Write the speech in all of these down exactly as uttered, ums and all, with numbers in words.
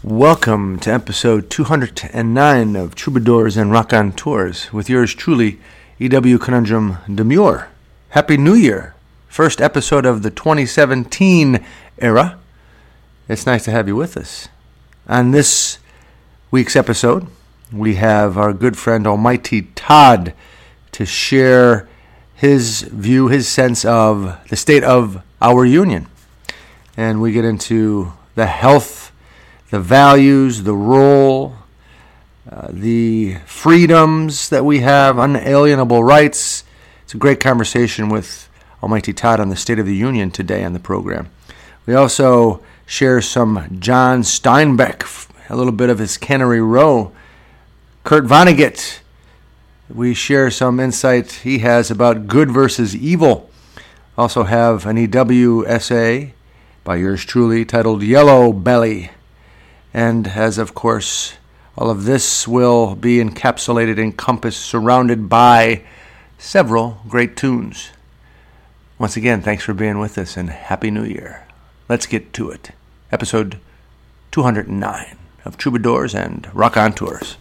Welcome to episode two hundred nine of Troubadours and Raconteurs with yours truly, E W Conundrum Demure. Happy New Year! First episode of the twenty seventeen era. It's nice to have you with us. On this week's episode, we have our good friend Almighty Todd to share his view, his sense of the state of our union. And we get into the health, the values, the role, uh, the freedoms that we have, unalienable rights. It's a great conversation with Almighty Todd on the State of the Union today on the program. We also share some John Steinbeck, a little bit of his Cannery Row. Kurt Vonnegut, we share some insight he has about good versus evil. Also have an E W essay by yours truly titled Yellow Belly. And as, of course, all of this will be encapsulated, encompassed, surrounded by several great tunes. Once again, thanks for being with us and Happy New Year. Let's get to it. Episode two hundred nine of Troubadours and Raconteurs.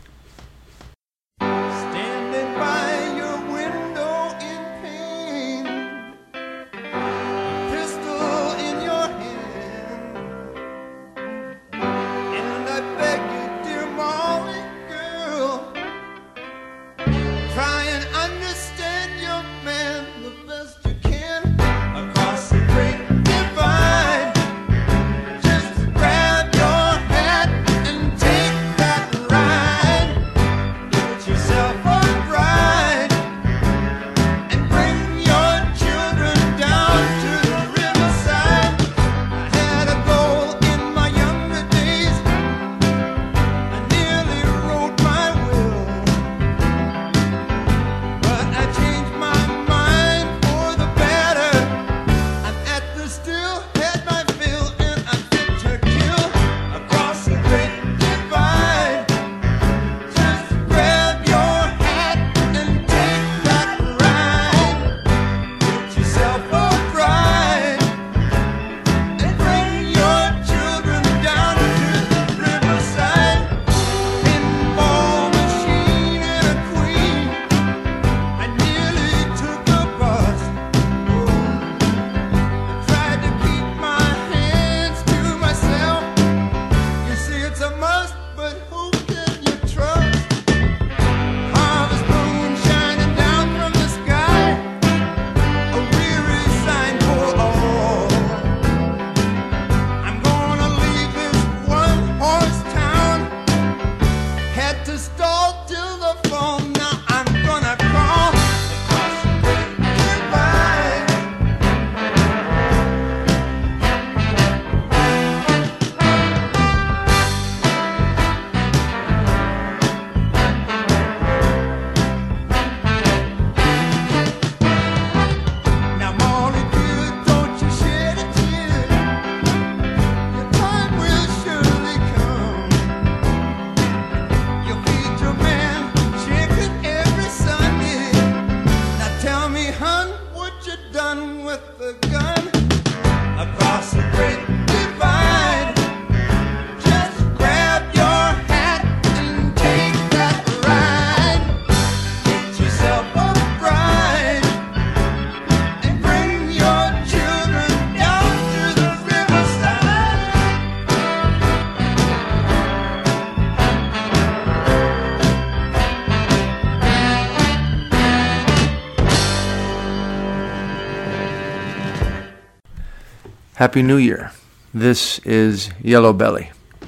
Happy New Year. This is Yellow Belly.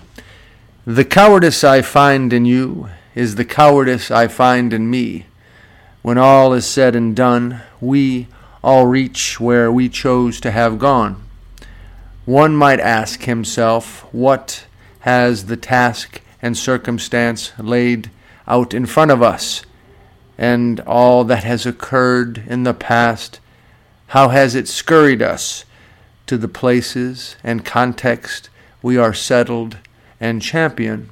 The cowardice I find in you is the cowardice I find in me. When all is said and done, we all reach where we chose to have gone. One might ask himself, what has the task and circumstance laid out in front of us? And all that has occurred in the past, how has it scurried us to the places and context we are settled and champion?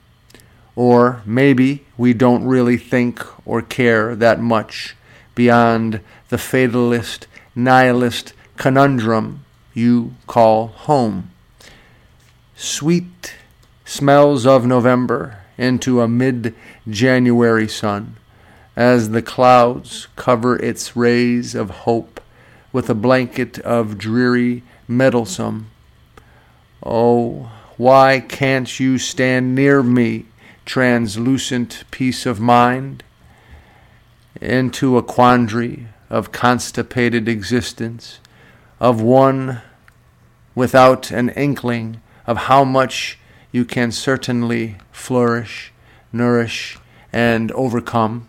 Or maybe we don't really think or care that much beyond the fatalist, nihilist conundrum you call home. Sweet smells of November into a mid-January sun, as the clouds cover its rays of hope with a blanket of dreary meddlesome. Oh, why can't you stand near me, translucent peace of mind? Into a quandary of constipated existence, of one without an inkling of how much you can certainly flourish, nourish, and overcome.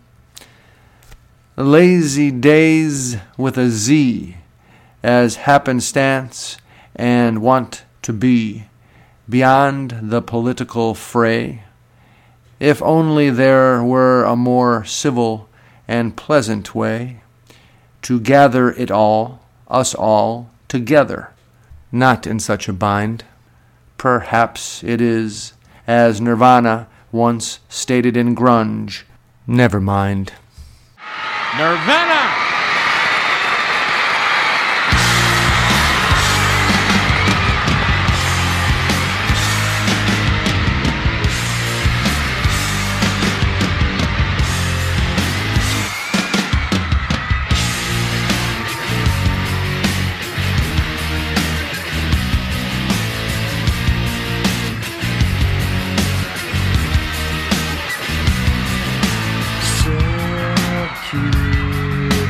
Lazy days with a Z, as happenstance and want to be, beyond the political fray. If only there were a more civil and pleasant way to gather it all, us all, together, not in such a bind. Perhaps it is, as Nirvana once stated in grunge, never mind. Nirvana! So cute.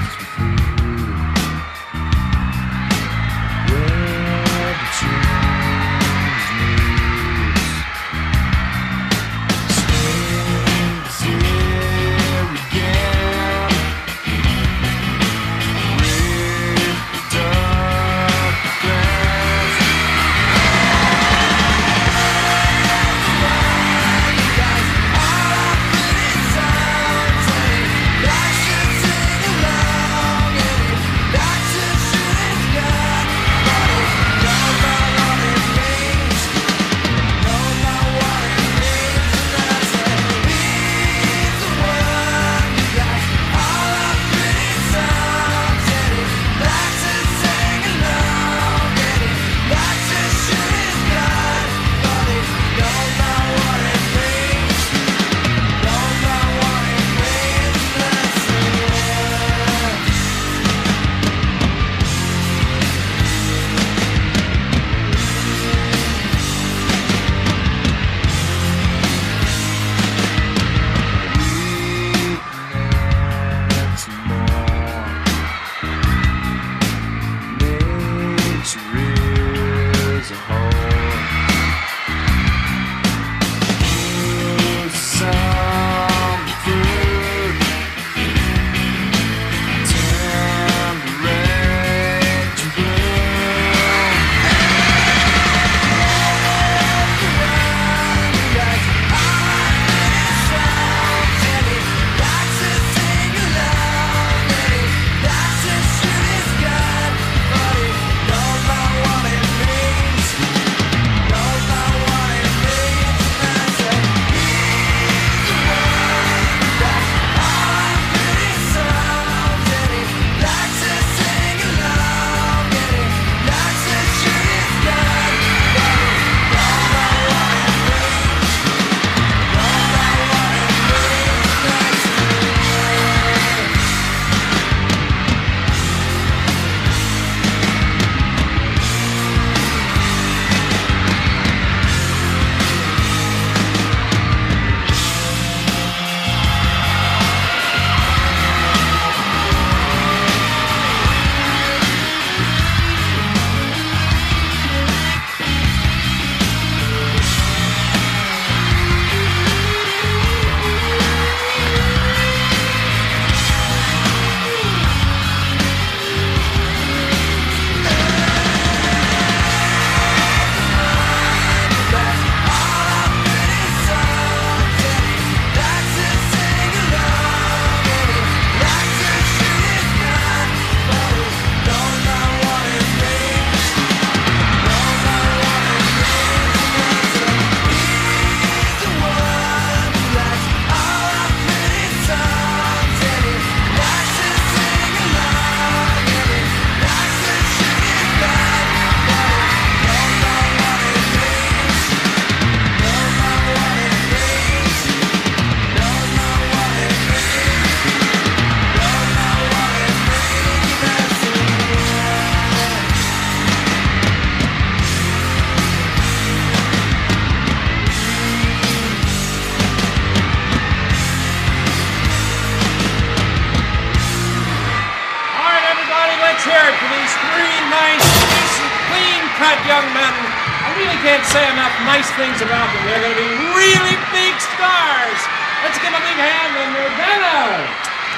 young men. I really can't say enough nice things about them. They're going to be really big stars. Let's give a big hand to Nirvana.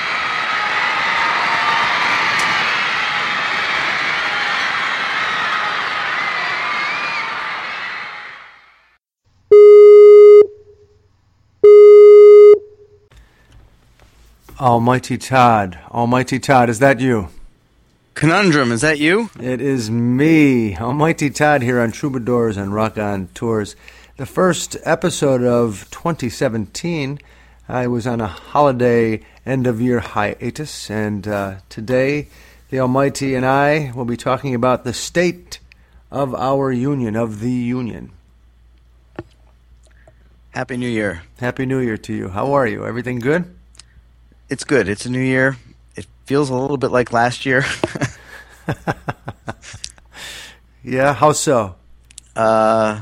Almighty Todd, Almighty Todd, is that you? Conundrum, is that you? It is me, Almighty Todd, here on Troubadours and Rock On Tours. The first episode of twenty seventeen. I was on a holiday end-of-year hiatus, and uh, today the Almighty and I will be talking about the state of our union, of the union. Happy New Year. Happy New Year to you. How are you? Everything good? It's good. It's a new year. It feels a little bit like last year. Yeah, how so? Uh,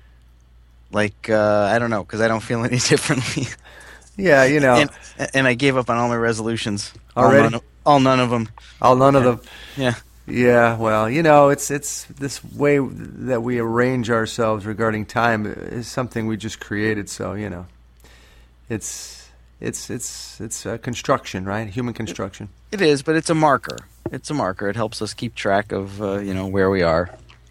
like, uh, I don't know, because I don't feel any differently. Yeah, you know. and, and I gave up on all my resolutions. Already? All none of, all none of them. All none of yeah. them. Yeah. Yeah, well, you know, it's it's this way that we arrange ourselves regarding time is something we just created. So you know, it's it's it's it's a construction, right? Human construction. It is, but it's a marker. It's a marker. It helps us keep track of uh, you know where we are,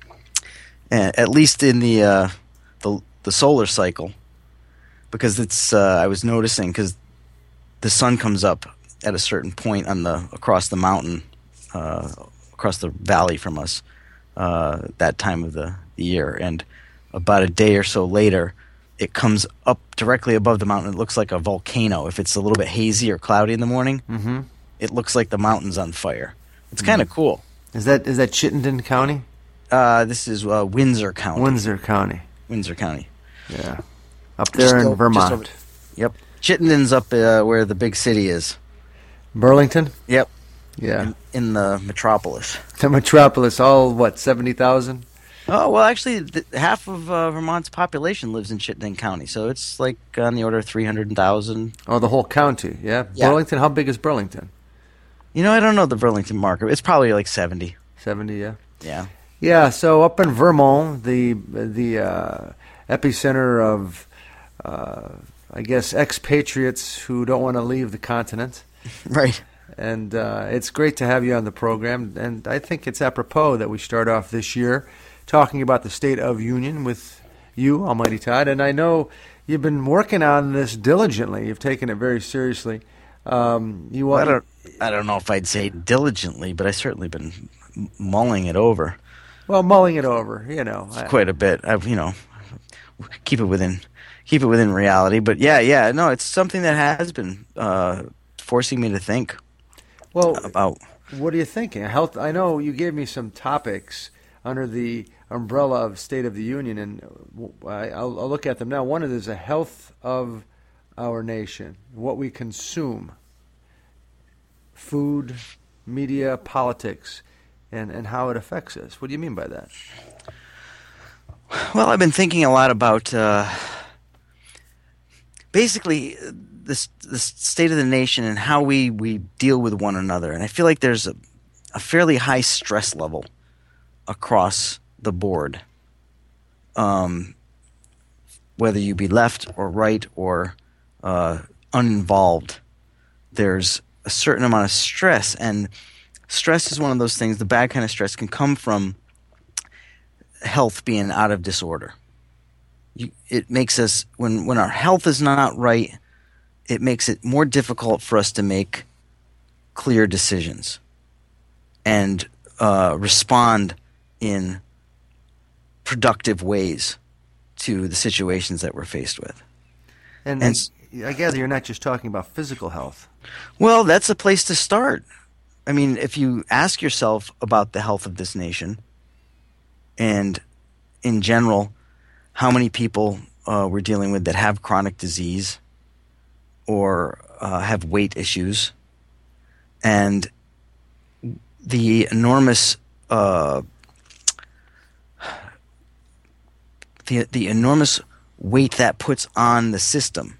uh, at least in the uh, the the solar cycle, because it's. Uh, I was noticing because the sun comes up at a certain point on the across the mountain. Uh, across the valley from us uh, that time of the, the year. And about a day or so later, it comes up directly above the mountain. It looks like a volcano. If it's a little bit hazy or cloudy in the morning, Mm-hmm. it looks like the mountain's on fire. It's kind of Mm-hmm. cool. Is that is that Chittenden County? Uh, this is uh, Windsor County. Windsor County. Windsor County. Yeah. Up there Just in o- just Vermont. over- Yep. Chittenden's up uh, where the big city is. Burlington? Yep. Yeah. In, in the metropolis. The metropolis, all, what, seventy thousand? Oh, well, actually, th- half of uh, Vermont's population lives in Chittenden County, so it's like on the order of three hundred thousand. Oh, the whole county, yeah? Yeah. Burlington, how big is Burlington? You know, I don't know the Burlington market. It's probably like seventy. seventy, yeah. Yeah. Yeah, so up in Vermont, the the uh, epicenter of, uh, I guess, expatriates who don't want to leave the continent. Right. And uh, it's great to have you on the program. And I think it's apropos that we start off this year talking about the State of Union with you, Almighty Todd. And I know you've been working on this diligently. You've taken it very seriously. Um, you Well, I want, don't. I don't know if I'd say diligently, but I've certainly been m- mulling it over well, mulling it over, you know. I- quite a bit. I've, you know, keep it within, keep it within reality. But yeah, yeah, no, it's something that has been uh, forcing me to think well, about. what are you thinking? Health. I know you gave me some topics under the umbrella of State of the Union, and I, I'll, I'll look at them now. One of them is the health of our nation, what we consume, food, media, politics, and, and how it affects us. What do you mean by that? Well, I've been thinking a lot about uh, basically the the state of the nation and how we, we deal with one another, and I feel like there's a, a fairly high stress level across the board, um, whether you be left or right or uh, uninvolved. There's a certain amount of stress, and stress is one of those things. The bad kind of stress can come from health being out of disorder. You, it makes us, when, when our health is not right, it makes it more difficult for us to make clear decisions and uh, respond in productive ways to the situations that we're faced with. And, And and I gather you're not just talking about physical health. Well, that's a place to start. I mean, if you ask yourself about the health of this nation and in general, how many people uh, we're dealing with that have chronic disease or uh, have weight issues, and the enormous uh, the the enormous weight that puts on the system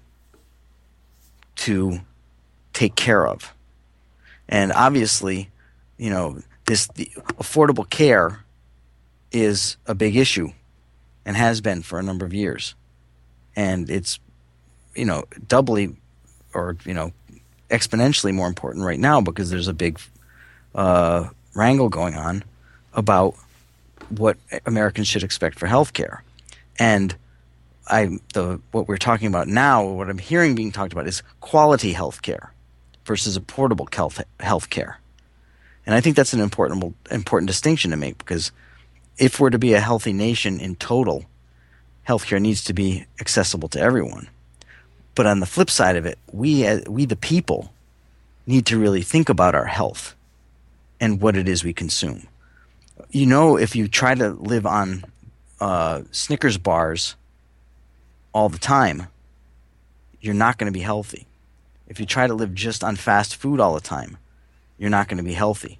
to take care of. And obviously, you know, this the affordable care is a big issue and has been for a number of years. And it's, you know, doubly or, you know, exponentially more important right now because there's a big uh, wrangle going on about what Americans should expect for health care. And I, the what we're talking about now, what I'm hearing being talked about is quality health care versus affordable health health care. And I think that's an important important distinction to make because if we're to be a healthy nation in total, healthcare needs to be accessible to everyone. But on the flip side of it, we uh, we the people need to really think about our health and what it is we consume. You know, if you try to live on uh, Snickers bars all the time, you're not going to be healthy. If you try to live just on fast food all the time, you're not going to be healthy.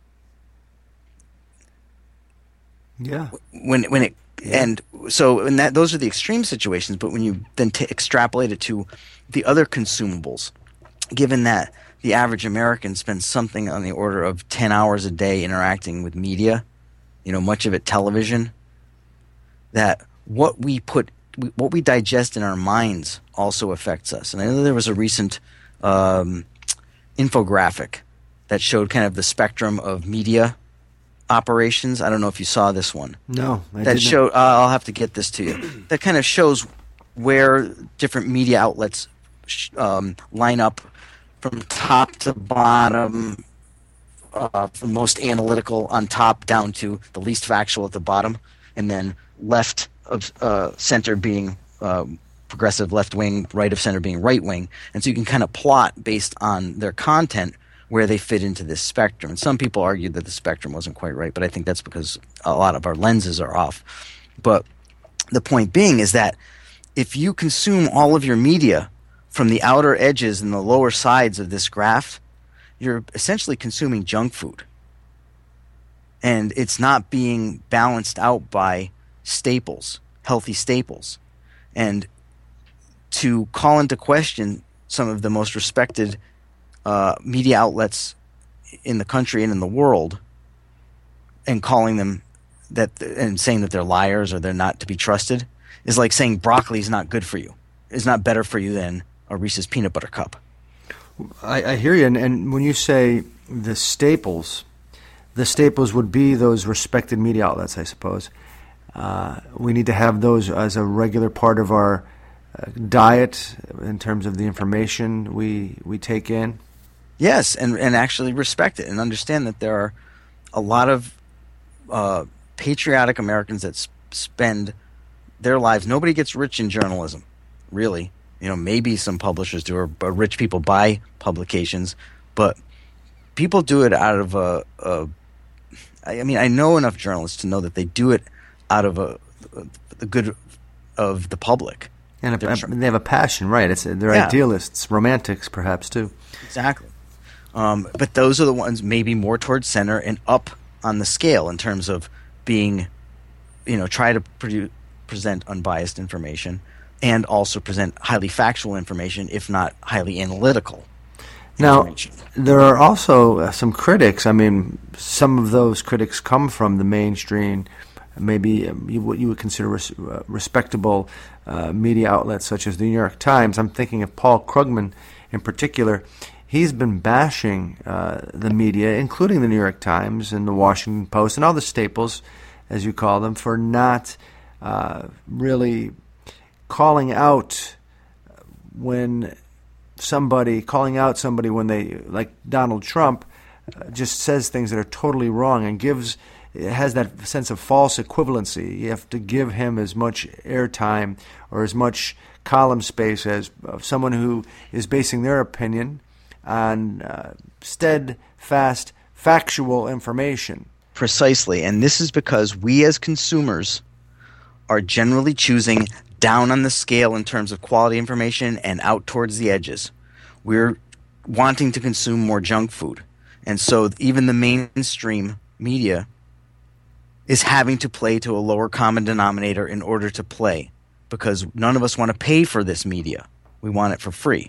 Yeah. When when it yeah. and so and that those are the extreme situations. But when you then t- extrapolate it to the other consumables, given that the average American spends something on the order of ten hours a day interacting with media, you know, much of it television, that what we put, what we digest in our minds also affects us. And I know there was a recent um, infographic that showed kind of the spectrum of media operations. I don't know if you saw this one. No, I that didn't. showed. Uh, I'll have to get this to you. That kind of shows where different media outlets sh- um, line up from top to bottom, uh, from most analytical on top down to the least factual at the bottom, and then left of uh, center being uh, progressive left wing, right of center being right wing. And so you can kind of plot based on their content where they fit into this spectrum. And some people argue that the spectrum wasn't quite right, but I think that's because a lot of our lenses are off. But the point being is that if you consume all of your media from the outer edges and the lower sides of this graph, you're essentially consuming junk food. And it's not being balanced out by staples, healthy staples. And to call into question some of the most respected uh, media outlets in the country and in the world and calling them that and saying that they're liars or they're not to be trusted is like saying broccoli is not good for you. It's not better for you than a Reese's peanut butter cup. I, I hear you, and, and when you say the staples, the staples would be those respected media outlets, I suppose. Uh, we need to have those as a regular part of our uh, diet in terms of the information we we take in. Yes, and, and actually respect it and understand that there are a lot of uh, patriotic Americans that sp- spend their lives. Nobody gets rich in journalism, really. You know, maybe some publishers do, or, or rich people buy publications, but people do it out of a, a. I mean, I know enough journalists to know that they do it out of a, a the good of the public, and a, a, they have a passion, right? It's they're yeah. idealists, romantics, perhaps too. Exactly, um, but those are the ones maybe more towards center and up on the scale in terms of being, you know, try to produce, present unbiased information. And also present highly factual information, if not highly analytical now, there are also uh, some critics. I mean, some of those critics come from the mainstream, maybe um, you, what you would consider res- uh, respectable uh, media outlets such as the New York Times. I'm thinking of Paul Krugman in particular. He's been bashing uh, the media, including the New York Times and the Washington Post and all the staples, as you call them, for not uh, really calling out when somebody, calling out somebody when they, like Donald Trump, uh, just says things that are totally wrong and gives, has that sense of false equivalency. You have to give him as much airtime or as much column space as uh, someone who is basing their opinion on uh, steadfast, factual information. Precisely, and this is because we as consumers are generally choosing down on the scale in terms of quality information and out towards the edges. We're wanting to consume more junk food. And so even the mainstream media is having to play to a lower common denominator in order to play, because none of us want to pay for this media. We want it for free.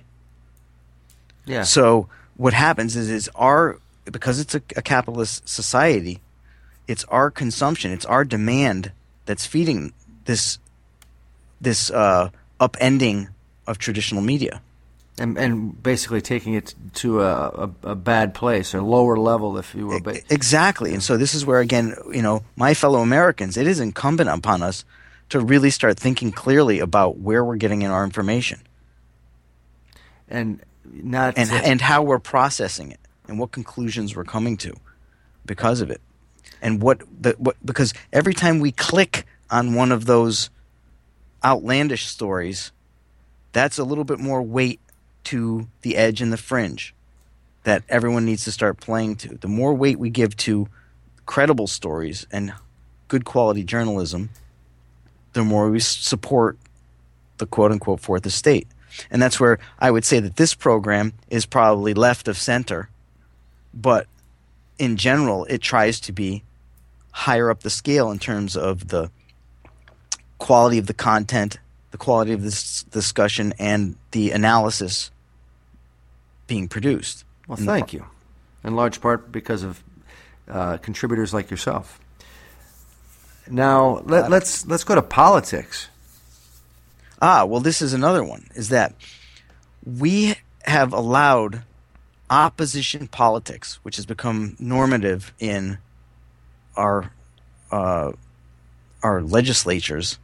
Yeah. So what happens is, is our, because it's a, a capitalist society, it's our consumption, it's our demand that's feeding this this uh, upending of traditional media. And, and basically taking it to a, a, a bad place, a lower level, if you will. Exactly. And so this is where, again, you know, my fellow Americans, it is incumbent upon us to really start thinking clearly about where we're getting in our information. And not and, and how we're processing it and what conclusions we're coming to because of it. And what the what because every time we click on one of those outlandish stories, that's a little bit more weight to the edge and the fringe that everyone needs to start playing to. The more weight we give to credible stories and good quality journalism, the more we support the quote-unquote fourth estate. And that's where I would say that this program is probably left of center, but in general it tries to be higher up the scale in terms of the quality of the content, the quality of this discussion, and the analysis being produced. Well, thank you. In large part because of uh, contributors like yourself. Now, let, let's let's go to politics. Ah, well, this is another one, is that we have allowed opposition politics, which has become normative in our uh, our legislatures,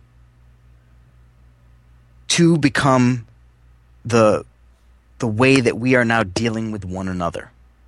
to become the the way that we are now dealing with one another.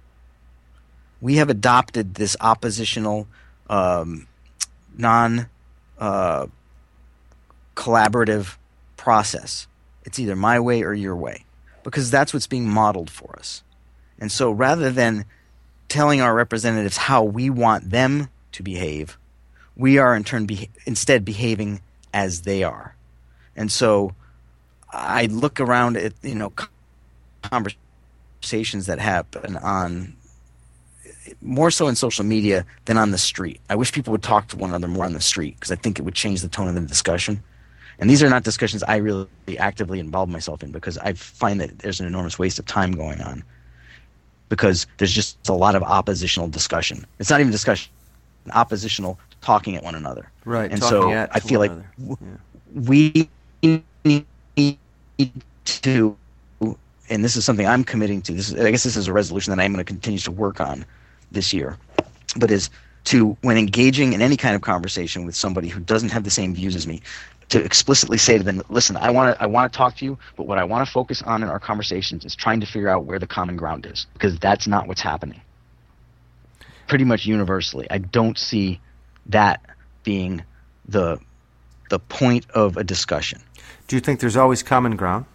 We have adopted this oppositional, um, non uh, collaborative process. It's either my way or your way, because that's what's being modeled for us. And so rather than telling our representatives how we want them to behave, we are in turn be- instead behaving as they are. And so I look around at, you know, conversations that happen on more so in social media than on the street. I wish people would talk to one another more on the street, because I think it would change the tone of the discussion. And these are not discussions I really actively involve myself in, because I find that there's an enormous waste of time going on, because there's just a lot of oppositional discussion. It's not even discussion, oppositional talking at one another. Right. And so I feel like yeah. we need to, and this is something I'm committing to, this is, I guess this is a resolution that I'm going to continue to work on this year, but is to, when engaging in any kind of conversation with somebody who doesn't have the same views as me, to explicitly say to them, listen, I want to I want to talk to you, but what I want to focus on in our conversations is trying to figure out where the common ground is, because that's not what's happening. Pretty much universally, I don't see that being the the point of a discussion. Do you think there's always common ground?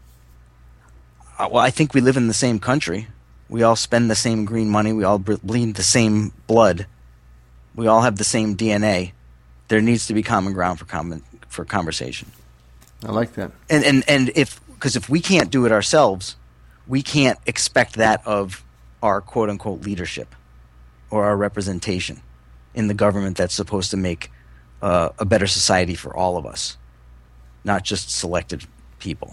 Uh, well, I think we live in the same country. We all spend the same green money. We all bleed the same blood. We all have the same D N A. There needs to be common ground for common for conversation. I like that. And and and if because if we can't do it ourselves, we can't expect that of our quote unquote leadership or our representation in the government that's supposed to make uh, a better society for all of us, not just selected people.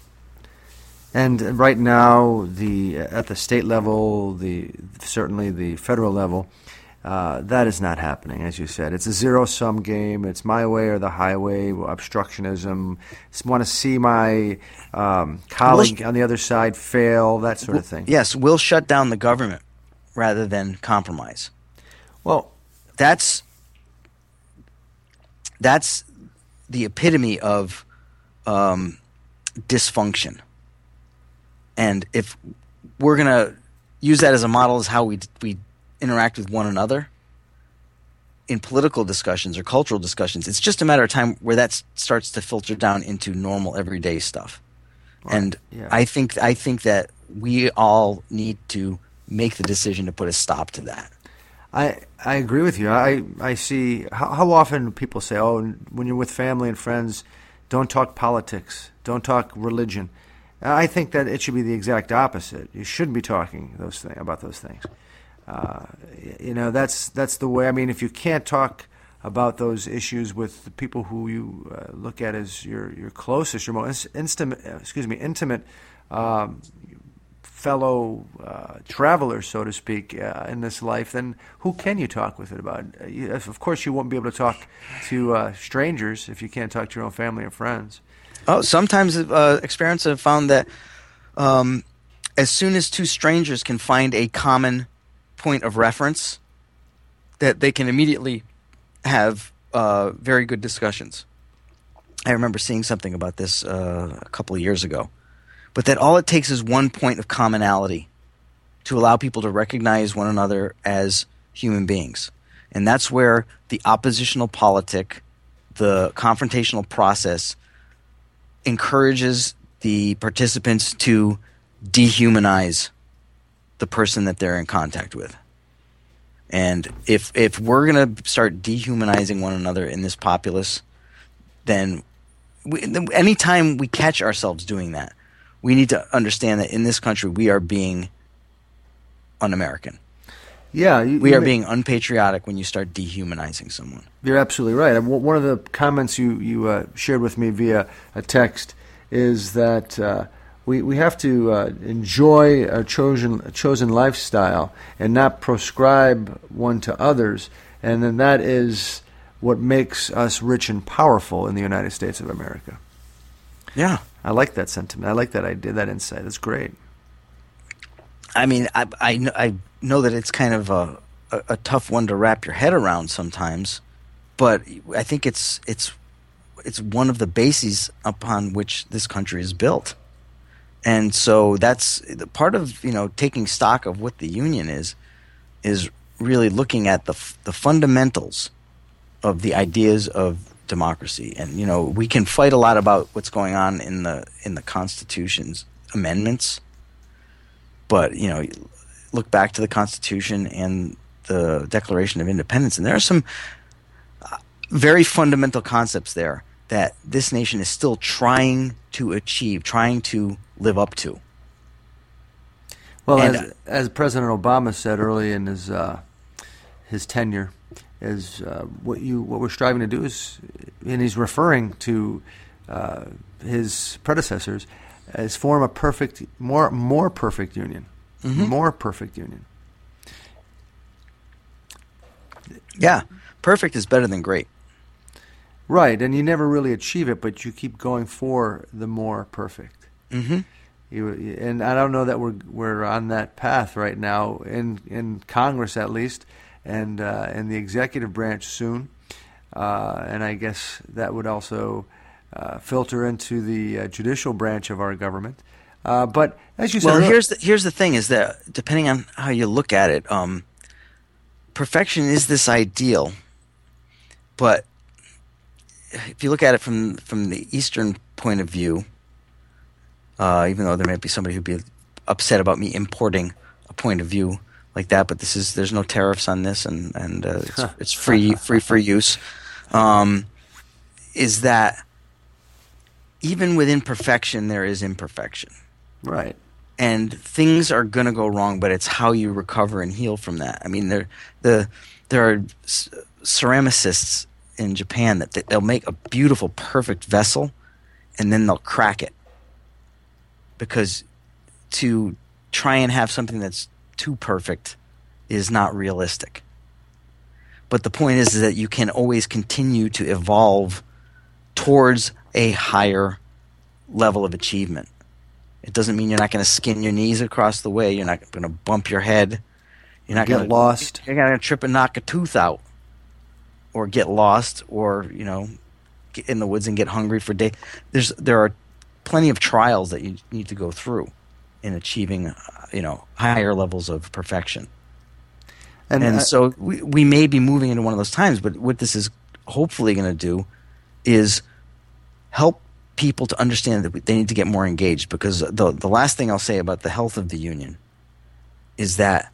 And right now, the at the state level, the certainly the federal level, uh, that is not happening, as you said. It's a zero-sum game. It's my way or the highway, obstructionism. Just want to see my um, colleague on the other side fail, that sort of thing. Yes, we'll shut down the government rather than compromise. Well, that's that's the epitome of um, dysfunction. And if we're going to use that as a model as how we we interact with one another in political discussions or cultural discussions, it's just a matter of time where that s- starts to filter down into normal everyday stuff. Right. And yeah. I think I think that we all need to make the decision to put a stop to that. I I agree with you. I I see how, how often people say, "Oh, when you're with family and friends, don't talk politics, don't talk religion." I think that it should be the exact opposite. You shouldn't be talking those thing, about those things. Uh, you know, that's that's the way. I mean, if you can't talk about those issues with the people who you uh, look at as your your closest, your most intimate, excuse me, intimate um, fellow uh, traveler, so to speak, uh, in this life, then who can you talk with it about? Uh, you, of course, you won't be able to talk to uh, strangers if you can't talk to your own family and friends. Oh, sometimes uh, experiments have found that um, as soon as two strangers can find a common point of reference, that they can immediately have uh, very good discussions. I remember seeing something about this uh, a couple of years ago. But that all it takes is one point of commonality to allow people to recognize one another as human beings. And that's where the oppositional politic, the confrontational process, encourages the participants to dehumanize the person that they're in contact with. And if if we're going to start dehumanizing one another in this populace, then we, anytime we catch ourselves doing that, we need to understand that in this country we are being un-American. Yeah, you, we you are may, being unpatriotic when you start dehumanizing someone. You're absolutely right. One of the comments you you uh, shared with me via a text is that uh, we we have to uh, enjoy a chosen a chosen lifestyle and not prescribe one to others, and then that is what makes us rich and powerful in the United States of America. Yeah. I like that sentiment. I like that idea, that insight. That's great. I mean, I I know, I know that it's kind of a, a, a tough one to wrap your head around sometimes, but I think it's it's it's one of the bases upon which this country is built, and so that's the part of you know taking stock of what the Union is is really looking at the the fundamentals of the ideas of democracy. And you know we can fight a lot about what's going on in the in the Constitution's amendments, but you know look back to the Constitution and the Declaration of Independence, and there are some very fundamental concepts there that this nation is still trying to achieve, trying to live up to. Well, and, as, uh, as President Obama said early in his uh, his tenure, is uh, what you what we're striving to do is, and he's referring to uh, his predecessors, is form a perfect, more more perfect union, mm-hmm. more perfect union. Yeah, perfect is better than great. Right, and you never really achieve it, but you keep going for the more perfect. Mm-hmm. You, and I don't know that we're we're on that path right now in in Congress at least. And uh, in the executive branch soon, uh, and I guess that would also uh, filter into the uh, judicial branch of our government. Uh, but as you said, well, here's the, here's the thing: is that depending on how you look at it, um, perfection is this ideal. But if you look at it from from the Eastern point of view, uh, even though there might be somebody who'd be upset about me importing a point of view like that, but this is there's no tariffs on this, and and uh, it's, it's free free for use. Um, is that even within perfection there is imperfection, right? And things are going to go wrong, but it's how you recover and heal from that. I mean, there the there are ceramicists in Japan that they'll make a beautiful, perfect vessel, and then they'll crack it because to try and have something that's too perfect is not realistic. But the point is, is that you can always continue to evolve towards a higher level of achievement. It doesn't mean you're not going to skin your knees across the way. You're not going to bump your head. You're not get going to lost. You're not going to trip and knock a tooth out, or get lost, or you know, get in the woods and get hungry for days. There's there are plenty of trials that you need to go through in achieving, you know, higher levels of perfection. And, and I, so we, we may be moving into one of those times, but what this is hopefully going to do is help people to understand that they need to get more engaged, because the the last thing I'll say about the health of the union is that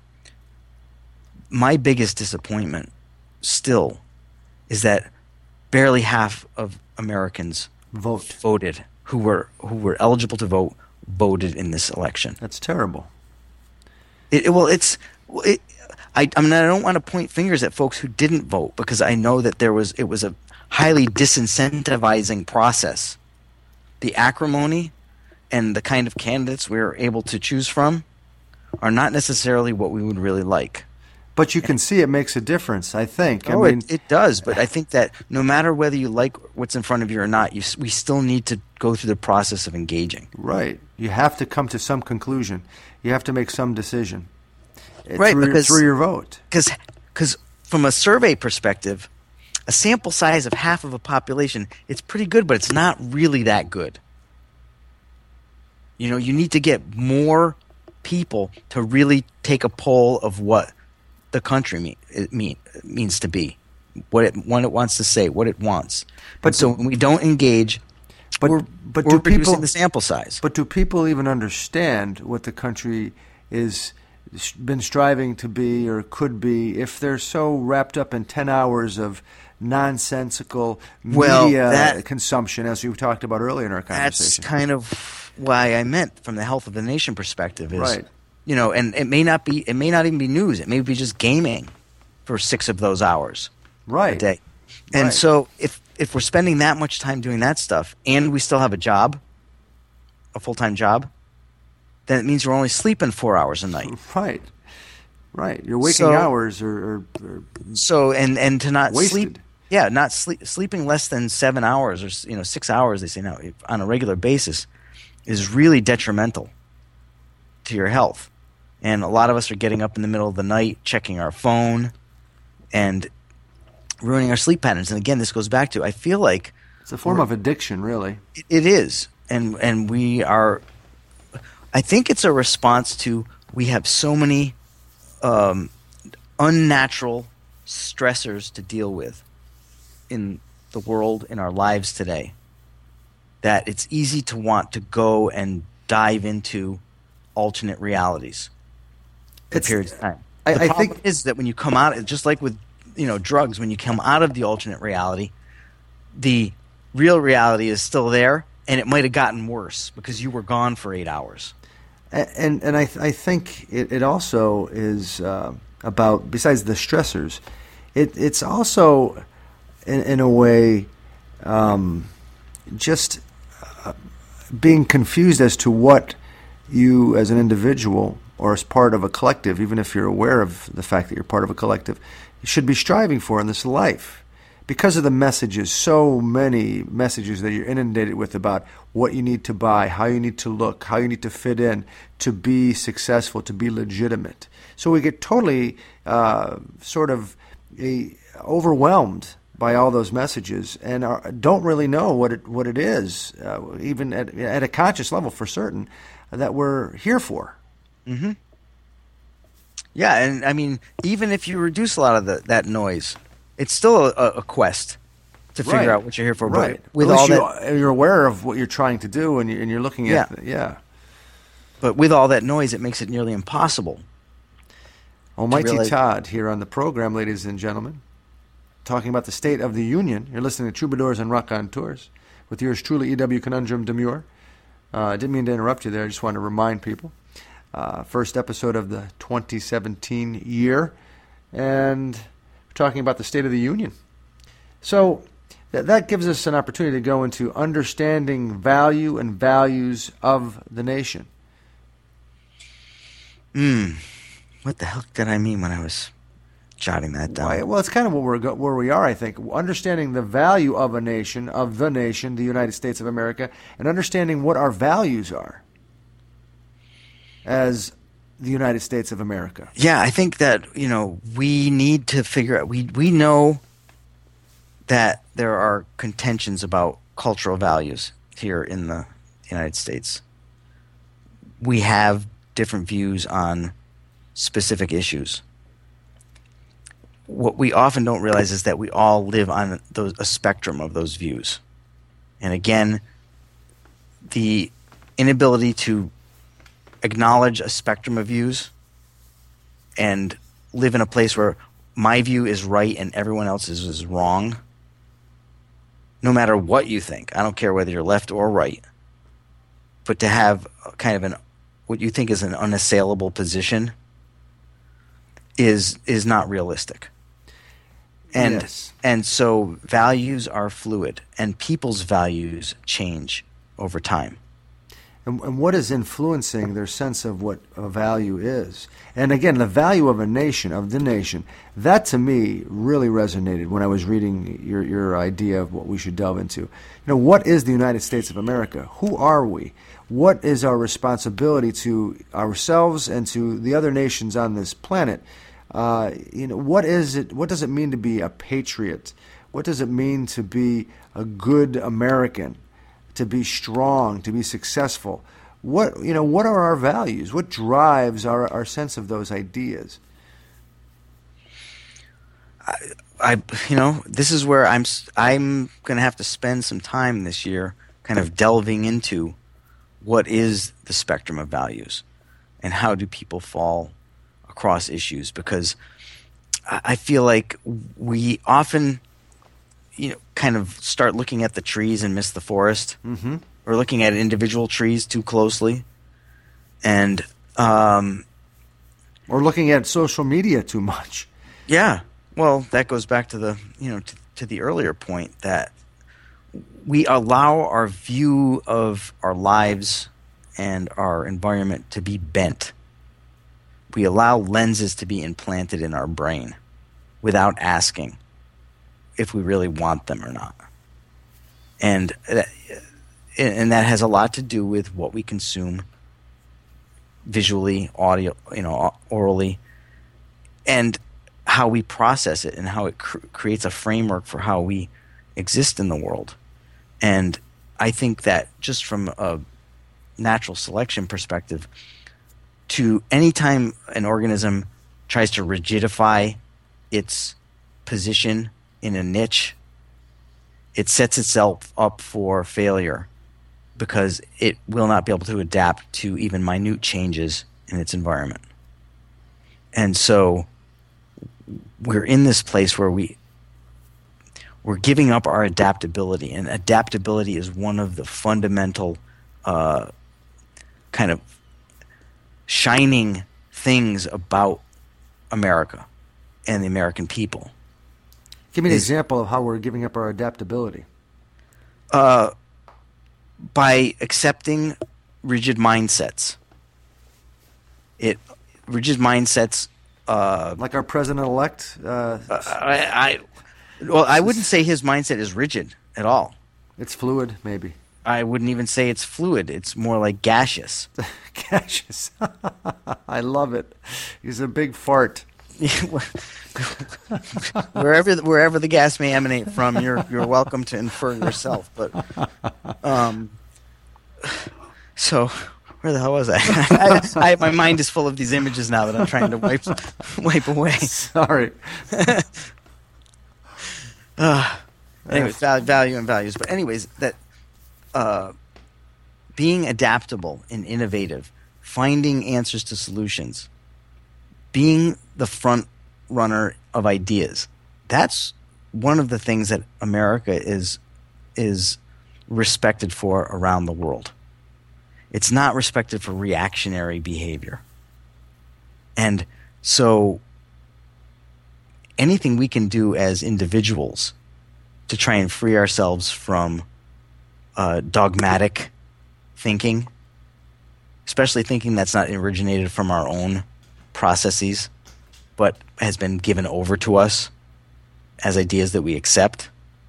my biggest disappointment still is that barely half of Americans vote voted who were who were eligible to vote voted in this election. That's terrible. It, it, well, it's it, I I mean I don't want to point fingers at folks who didn't vote, because I know that there was it was a highly disincentivizing process. The acrimony and the kind of candidates we're able to choose from are not necessarily what we would really like. But you can see it makes a difference, I think. Oh, I mean, it, it does. But I think that no matter whether you like what's in front of you or not, you, we still need to go through the process of engaging. right. You have to come to some conclusion. You have to make some decision. uh, Right, through, because- through your vote. Because from a survey perspective, a sample size of half of a population, it's pretty good, but it's not really that good. You know, you need to get more people to really take a poll of what the country mean, it mean, means to be, what it, what it wants to say, what it wants. But But so when we don't engage, But we're, but we're do reducing people the sample size. But do people even understand what the country is been striving to be or could be if they're so wrapped up in ten hours of nonsensical Well, media that- consumption, as we talked about earlier in our That's conversation? kind of why I meant from the health of the nation perspective is, Right. you know, and it may not be, it may not even be news. It may be just gaming for six of those hours a right. day. And Right. so if, if we're spending that much time doing that stuff and we still have a job, a full-time job, then it means we're only sleeping four hours a night. Right. Right. Your waking So- hours are, are, are So, and, and to not Wasted. sleep, yeah, not sleep, sleeping less than seven hours or, you know, six hours, they say now, on a regular basis is really detrimental to your health. And a lot of us are getting up in the middle of the night, checking our phone, and ruining our sleep patterns. And again, this goes back to, I feel like it's a form of addiction, really. it, it is. And, and we are, I think it's a response to, we have so many um, unnatural stressors to deal with in the world, in our lives today, that it's easy to want to go and dive into alternate realities for It's- periods of time. I- the I problem think- is that when you come out, just like with, you know, drugs, when you come out of the alternate reality, the real reality is still there, and it might have gotten worse because you were gone for eight hours. And and, and I, I think it, it also is uh, about, besides the stressors, it, it's also, in, in a way, um, just uh, being confused as to what you as an individual or as part of a collective, even if you're aware of the fact that you're part of a collective, you should be striving for in this life. Because of the messages, so many messages that you're inundated with about what you need to buy, how you need to look, how you need to fit in to be successful, to be legitimate. So we get totally uh, sort of uh, overwhelmed by all those messages and are, don't really know what it what it is, uh, even at, at a conscious level for certain, that we're here for. Mm-hmm. Yeah, and I mean, even if you reduce a lot of the, that noise, it's still a, a quest to figure Right. out what you're here for. Right. But with At all least that, you, you're aware of what you're trying to do, and, you, and you're looking at Yeah. the, yeah. but with all that noise, it makes it nearly impossible. Almighty realize- Todd here on the program, ladies and gentlemen, talking about the State of the Union. You're listening to Troubadours and Rock on Tours with yours truly, E W Conundrum Demure. Uh, I didn't mean to interrupt you there. I just wanted to remind people. Uh, first episode of the twenty seventeen year, and we're talking about the State of the Union. So th- that gives us an opportunity to go into understanding value and values of the nation. Hmm. What the heck did I mean when I was jotting that down? Why- Well, it's kind of what we're go- where we are, I think. Understanding the value of a nation, of the nation, the United States of America, and understanding what our values are as the United States of America. Yeah, I think that, you know, we need to figure out, we, we know that there are contentions about cultural values here in the United States. We have different views on specific issues. What we often don't realize is that we all live on those, a spectrum of those views. And again, the inability to acknowledge a spectrum of views and live in a place where my view is right and everyone else's is wrong, no matter what you think. I don't care whether you're left or right. But to have kind of an what you think is an unassailable position is is not realistic. And Yes. and so values are fluid and people's values change over time. and, and what is influencing their sense of what a value is. And again, the value of a nation, of the nation, that to me really resonated when I was reading your, your idea of what we should delve into. You know, what is the United States of America? Who are we? What is our responsibility to ourselves and to the other nations on this planet? Uh, you know, what is it? What does it mean to be a patriot? What does it mean to be a good American? To be strong, to be successful? What you know? What are our values? What drives our, our sense of those ideas? I, I, you know, this is where I'm. I'm going to have to spend some time this year, kind of delving into what is the spectrum of values, and how do people fall across issues? Because I feel like we often, you know, kind of start looking at the trees and miss the forest. Mm-hmm. We're looking at individual trees too closely, and um, or looking at social media too much. Yeah, well, that goes back to the you know to, to the earlier point that we allow our view of our lives and our environment to be bent. We allow lenses to be implanted in our brain without asking if we really want them or not. And that, and that has a lot to do with what we consume visually, audio, you know, orally, and how we process it and how it cr- creates a framework for how we exist in the world. And I think that just from a natural selection perspective, to any time an organism tries to rigidify its position in a niche, it sets itself up for failure because it will not be able to adapt to even minute changes in its environment. And so we're in this place where we we're giving up our adaptability, and adaptability is one of the fundamental uh, kind of shining things about America and the American people. Give me an is, example of how we're giving up our adaptability. Uh, by accepting rigid mindsets. It rigid mindsets. Uh, like our president-elect. Uh, I, I well, I wouldn't say his mindset is rigid at all. It's fluid, maybe. I wouldn't even say it's fluid. It's more like gaseous. Gaseous. I love it. He's a big fart. wherever wherever the gas may emanate from, you're you're welcome to infer yourself. But um, so where the hell was I? I, I? My mind is full of these images now that I'm trying to wipe wipe away. Sorry. uh, anyways, value, value and values. But anyways, that. Uh, being adaptable and innovative, finding answers to solutions, being the front runner of ideas. That's one of the things that America is is respected for around the world. It's not respected for reactionary behavior. And so anything we can do as individuals to try and free ourselves from Uh, dogmatic thinking, especially thinking that's not originated from our own processes, but has been given over to us as ideas that we accept,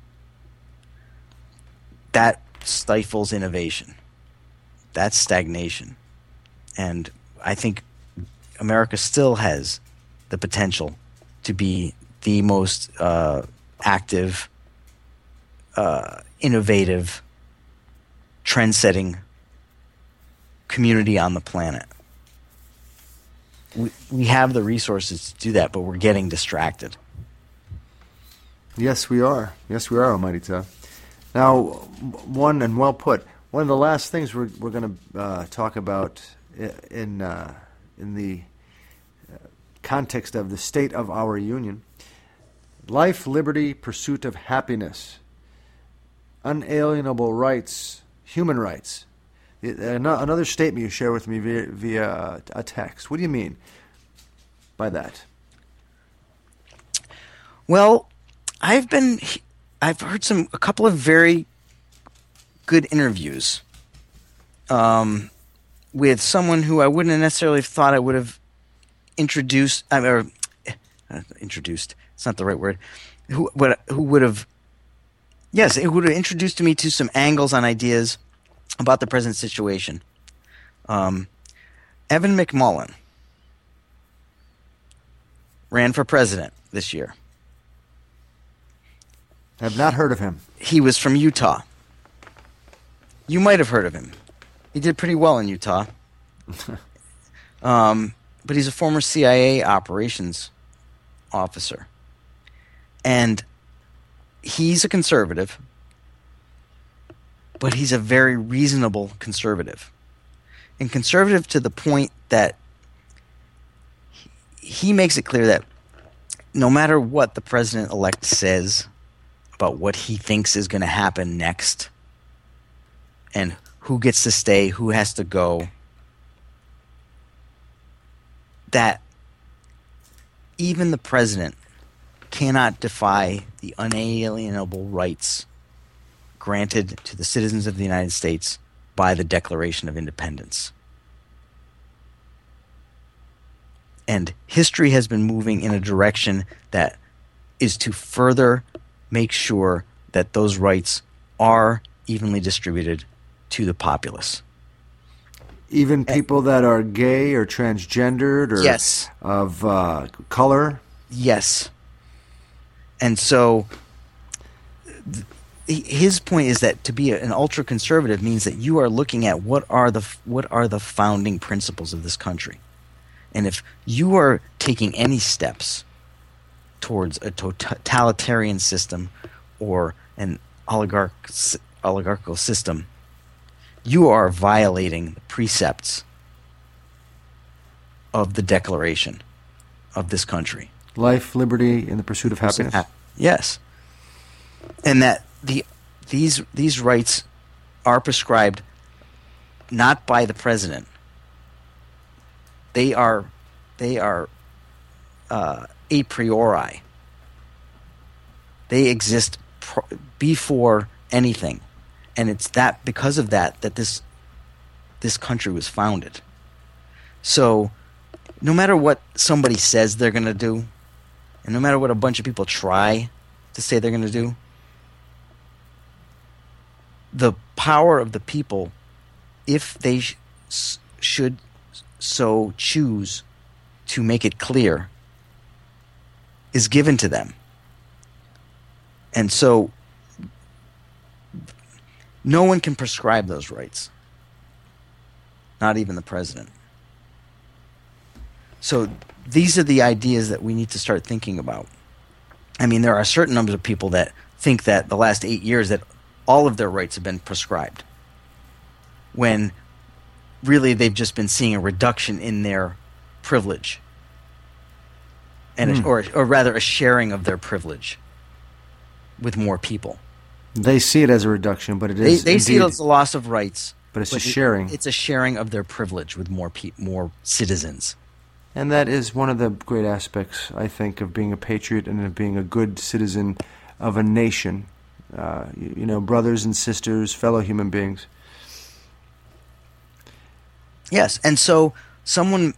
that stifles innovation. That's stagnation. And I think America still has the potential to be the most uh, active, uh, innovative, trend-setting community on the planet. We we have the resources to do that, but we're getting distracted. Yes, we are. Yes, we are, Almighty Tah. Now, one and well put. One of the last things we're we're going to uh, talk about in uh, in the context of the state of our union: life, liberty, pursuit of happiness, unalienable rights. Human rights. Another statement you share with me via, via a text. What do you mean by that? Well, I've been, I've heard some, a couple of very good interviews um, with someone who I wouldn't have necessarily thought I would have introduced, I mean, or uh, introduced. It's not the right word. Who would who would have? Yes, it would have introduced me to some angles on ideas about the present situation. Um, Evan McMullin ran for president this year. I've not heard of him. He was from Utah. You might have heard of him. He did pretty well in Utah. um, but he's a former C I A operations officer. And he's a conservative, but he's a very reasonable conservative. And conservative to the point that he makes it clear that no matter what the president-elect says about what he thinks is going to happen next and who gets to stay, who has to go, that even the president cannot defy the unalienable rights granted to the citizens of the United States by the Declaration of Independence. And history has been moving in a direction that is to further make sure that those rights are evenly distributed to the populace. Even people that are gay or transgendered or yes. of uh, color? Yes. And so th- his point is that to be an ultra-conservative means that you are looking at what are the what are the founding principles of this country. And if you are taking any steps towards a totalitarian system or an oligarch, oligarchical system, you are violating the precepts of the Declaration of this country. Life, liberty, and the pursuit of happiness. Yes. And that the these these rights are prescribed not by the president. They are they are uh, a priori. They exist pro- before anything. And it's that because of that that this this country was founded. So no matter what somebody says they're going to do, and no matter what a bunch of people try to say they're going to do, the power of the people, if they sh- should so choose to make it clear, is given to them. And so no one can prescribe those rights, not even the president. So these are the ideas that we need to start thinking about. I mean, there are certain numbers of people that think that the last eight years that all of their rights have been prescribed, when really they've just been seeing a reduction in their privilege, and mm. a, or or rather a sharing of their privilege with more people. They see it as a reduction, but it is they, they see it as a loss of rights. But it's but a sharing. It, it's a sharing of their privilege with more pe- more citizens. And that is one of the great aspects, I think, of being a patriot and of being a good citizen of a nation. Uh, you, you know, brothers and sisters, fellow human beings. Yes, and so someone,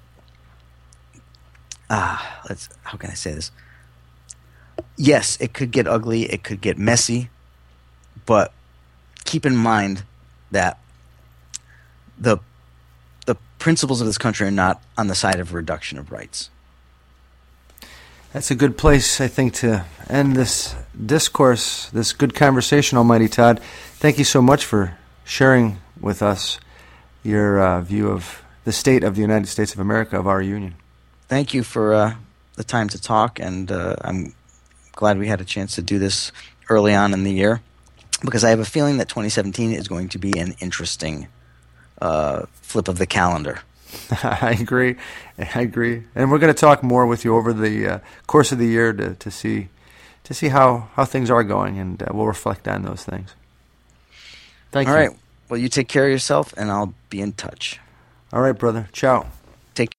ah, let's. How can I say this? Yes, it could get ugly. It could get messy, but keep in mind that the the principles of this country are not on the side of reduction of rights. That's a good place, I think, to end this discourse, this good conversation, Almighty Todd. Thank you so much for sharing with us your uh, view of the state of the United States of America, of our union. Thank you for uh, the time to talk, and uh, I'm glad we had a chance to do this early on in the year, because I have a feeling that twenty seventeen is going to be an interesting uh, flip of the calendar. I agree. I agree. And we're going to talk more with you over the uh, course of the year to, to see to see how, how things are going, and uh, we'll reflect on those things. Thank All you. All right. Well, you take care of yourself, and I'll be in touch. All right, brother. Ciao. Take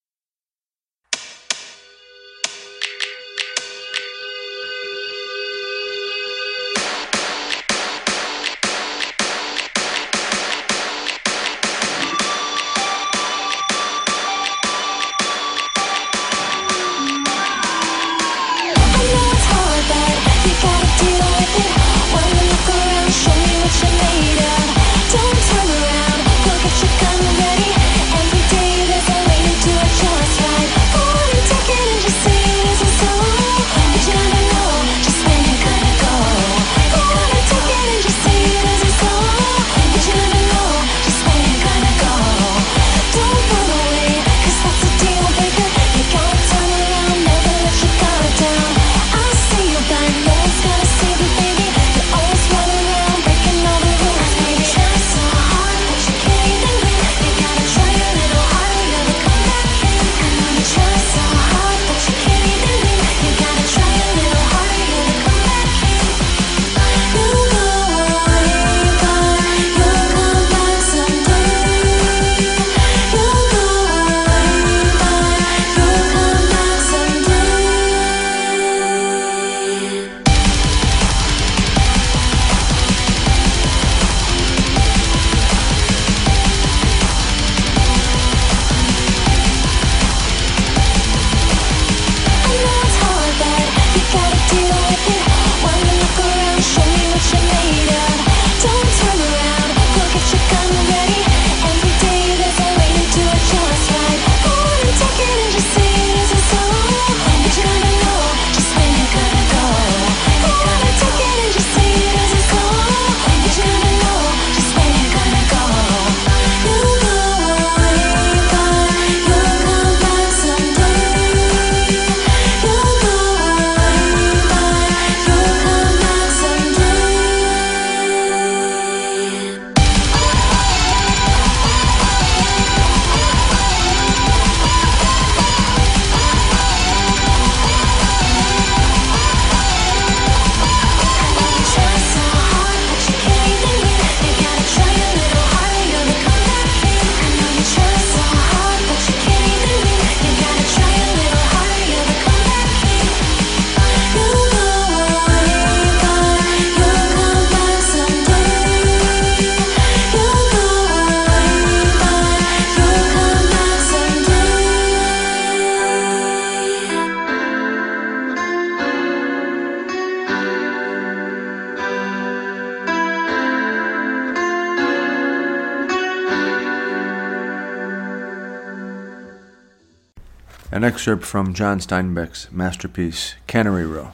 An excerpt from John Steinbeck's masterpiece, Cannery Row.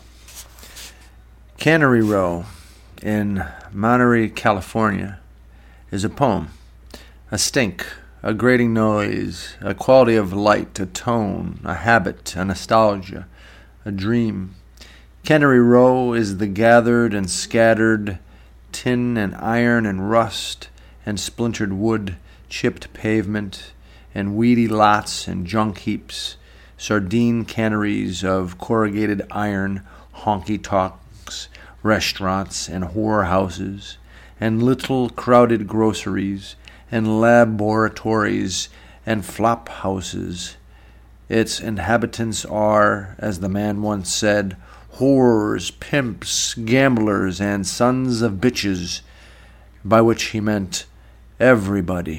Cannery Row in Monterey, California, is a poem, a stink, a grating noise, a quality of light, a tone, a habit, a nostalgia, a dream. Cannery Row is the gathered and scattered tin and iron and rust and splintered wood, chipped pavement, and weedy lots and junk heaps, sardine canneries of corrugated iron, honky-tonks, restaurants and whorehouses, and little crowded groceries, and laboratories and flop houses. Its inhabitants are, as the man once said, whores, pimps, gamblers, and sons of bitches, by which he meant everybody.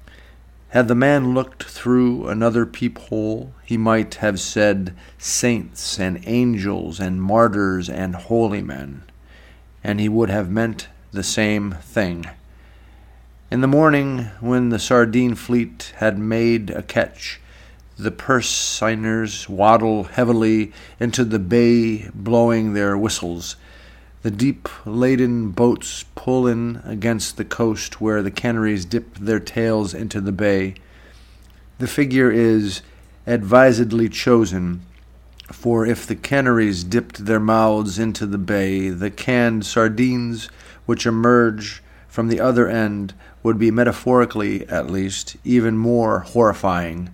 Had the man looked through another peephole, he might have said saints and angels and martyrs and holy men, and he would have meant the same thing. In the morning, when the sardine fleet had made a catch, the purse seiners waddle heavily into the bay, blowing their whistles. The deep-laden boats pull in against the coast where the canneries dip their tails into the bay. The figure is advisedly chosen, for if the canneries dipped their mouths into the bay, the canned sardines which emerge from the other end would be, metaphorically at least, even more horrifying.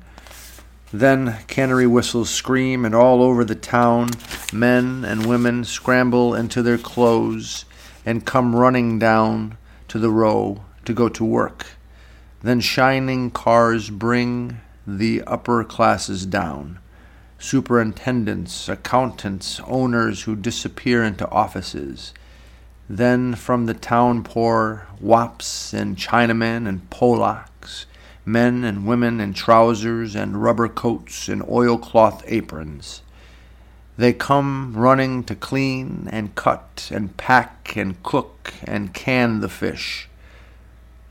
Then cannery whistles scream, and all over the town men and women scramble into their clothes and come running down to the row to go to work. Then shining cars bring the upper classes down, superintendents, accountants, owners who disappear into offices. Then from the town pour wops and Chinamen and Polacks, men and women in trousers and rubber coats and oilcloth aprons. They come running to clean and cut and pack and cook and can the fish.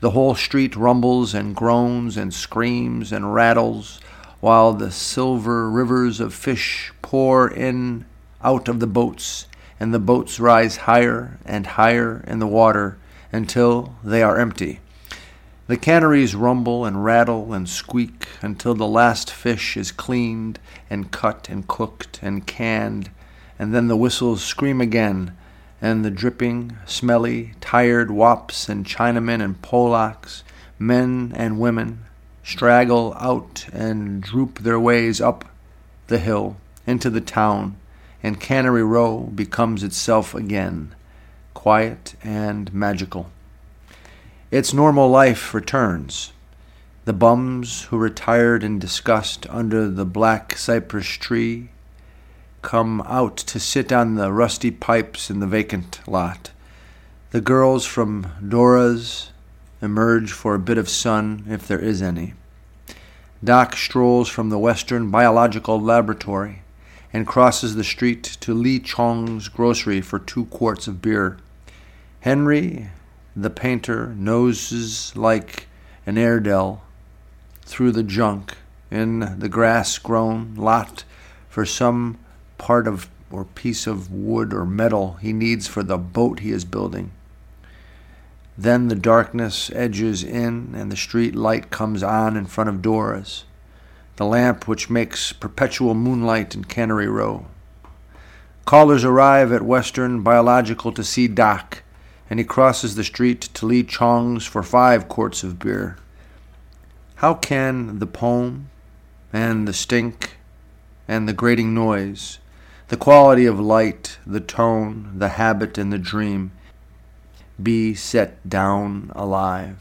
The whole street rumbles and groans and screams and rattles, while the silver rivers of fish pour in out of the boats, and the boats rise higher and higher in the water until they are empty. The canneries rumble and rattle and squeak until the last fish is cleaned and cut and cooked and canned, and then the whistles scream again, and the dripping, smelly, tired wops and Chinamen and Polacks, men and women, straggle out and droop their ways up the hill into the town, and Cannery Row becomes itself again, quiet and magical. Its normal life returns. The bums who retired in disgust under the black cypress tree come out to sit on the rusty pipes in the vacant lot. The girls from Dora's emerge for a bit of sun, if there is any. Doc strolls from the Western Biological Laboratory and crosses the street to Lee Chong's grocery for two quarts of beer. Henry, the painter, noses like an Airedale through the junk in the grass-grown lot for some part of or piece of wood or metal he needs for the boat he is building. Then the darkness edges in and the street light comes on in front of Dora's, the lamp which makes perpetual moonlight in Cannery Row. Callers arrive at Western Biological to see Doc, and he crosses the street to Lee Chong's for five quarts of beer. How can the poem and the stink and the grating noise, the quality of light, the tone, the habit, and the dream be set down alive?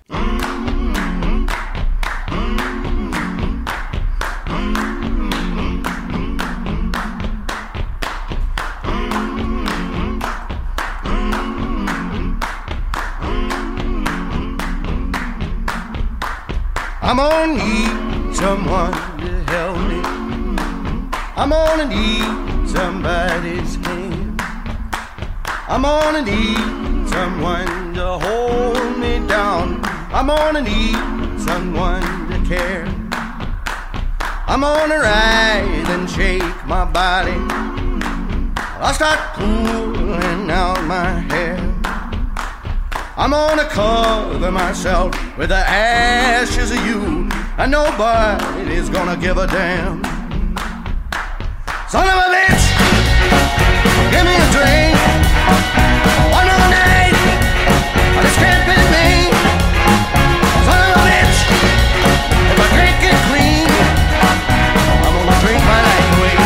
I'm gonna need someone to help me. I'm gonna need somebody's hand. I'm gonna need someone to hold me down. I'm gonna need someone to care. I'm gonna rise and shake my body. I'll start pulling out my hair. I'm gonna cover myself with the ashes of you, and nobody's gonna give a damn. Son of a bitch, give me a drink. One more night, I just can't fit me. Son of a bitch, if I drink it clean, I'm gonna drink my life away.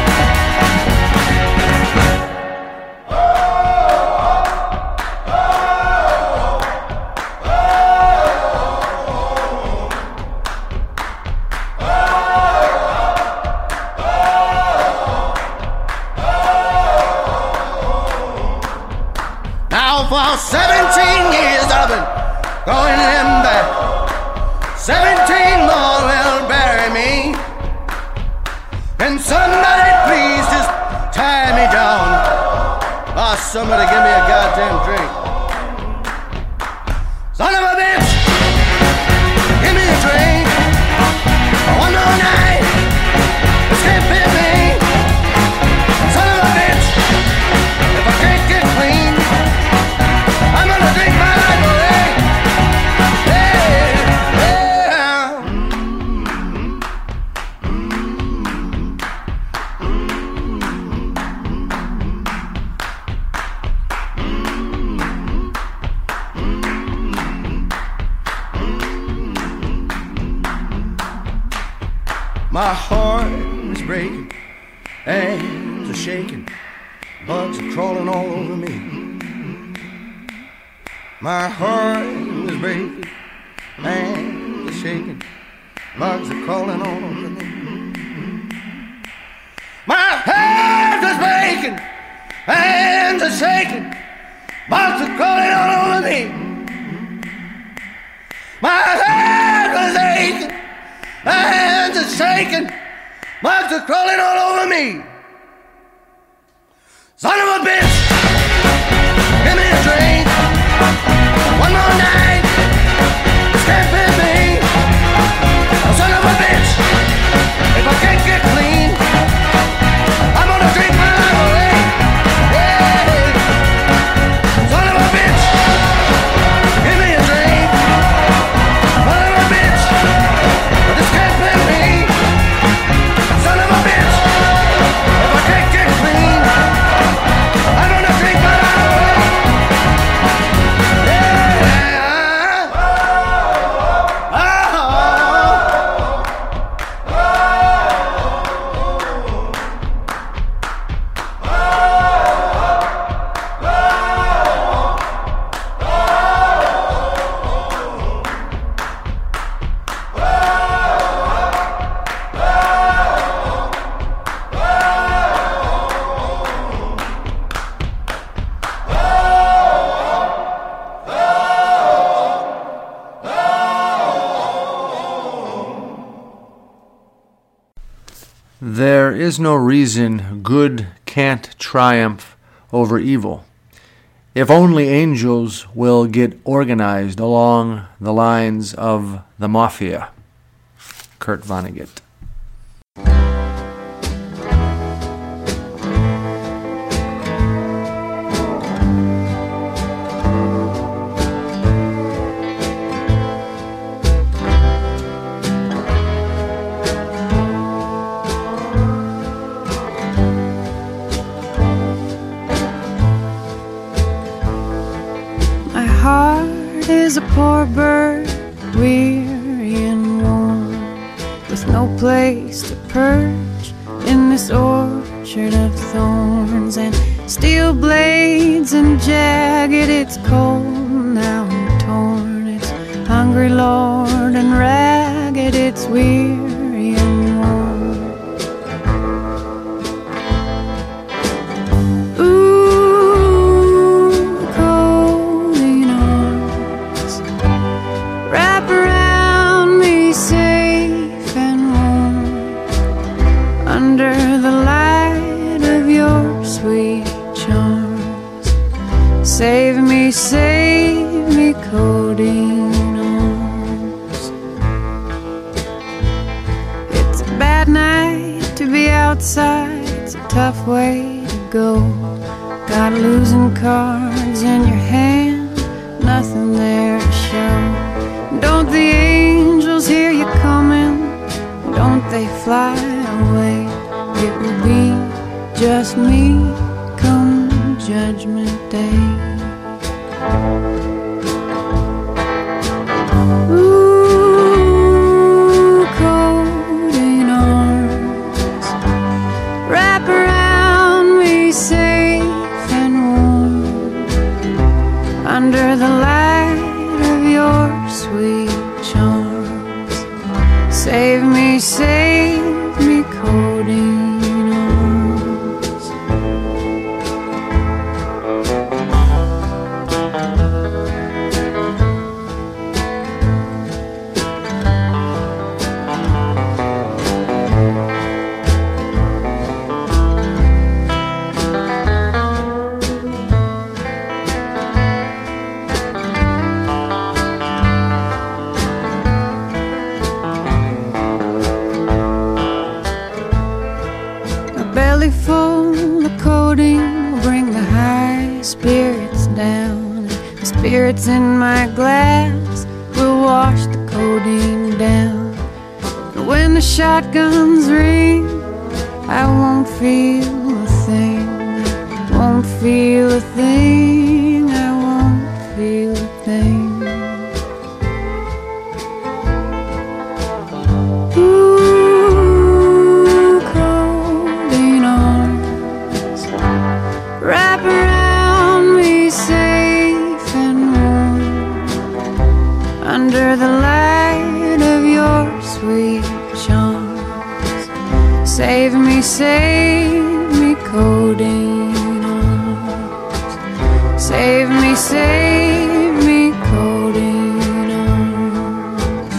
For seventeen years I've been going them back. Seventeen more will bury me. And somebody please just tie me down. Ah, oh, somebody give me a goddamn drink. Son of a bitch, give me a drink. One more night, this can't fit me. Son of a bitch, if I can't get clean, I'm gonna drink my life away. Yeah, yeah. My heart is breaking, hands are shaking, bugs are crawling all over me. My heart is breaking, hands are shaking, bugs are crawling all over me. My heart is breaking, hands are shaking, bugs are crawling all over me. My heart is aching, hands are shaking, bugs are crawling all over me. Son of a bitch, give me a drink. One more night, There is no reason good can't triumph over evil. If only angels will get organized along the lines of the mafia. Kurt Vonnegut. Is a poor bird, weary and worn, with no place to perch in this orchard of thorns and steel blades and jagged. It's cold now and torn, it's hungry, Lord, and ragged. It's weary and worn. Save me, save me, codeine arms. It's a bad night to be outside, it's a tough way to go. Got losing cards in your hand, nothing there to show. Don't the angels hear you coming? Don't they fly away? It will be just me come Judgment Day. Ooh, codeine arms, wrap around me safe and warm, under the light of your sweet charms. Save me, save me, codeine arms. Belly full of codeine will bring the high spirits down. The spirits in my glass will wash the codeine down. And when the shotguns ring, I won't feel a thing. I won't feel a thing. I won't feel a thing. Wrap around me safe and warm, under the light of your sweet charms. Save me, save me, codeine arms. Save me, save me, codeine arms.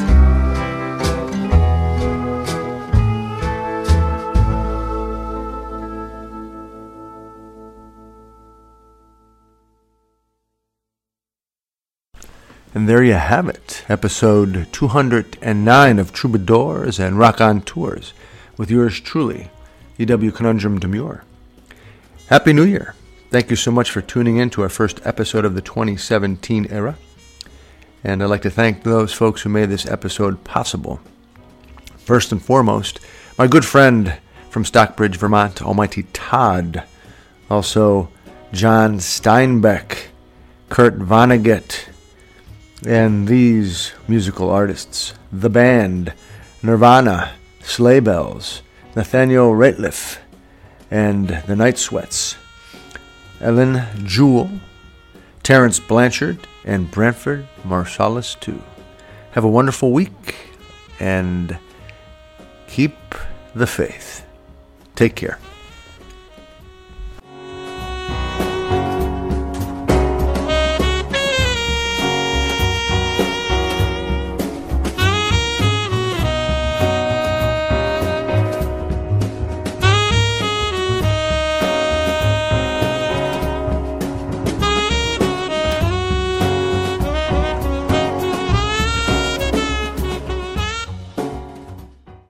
And there you have it, episode two hundred nine of Troubadours and Raconteurs, with yours truly, E W Conundrum Demure. Happy New Year! Thank you so much for tuning in to our first episode of the twenty seventeen era. And I'd like to thank those folks who made this episode possible. First and foremost, my good friend from Stockbridge, Vermont, Almighty Todd. Also, John Steinbeck, Kurt Vonnegut, and these musical artists: The Band, Nirvana, Sleigh Bells, Nathaniel Rateliff, and The Night Sweats, Ellen Jewell, Terrence Blanchard, and Branford Marsalis too. Have a wonderful week, and keep the faith. Take care.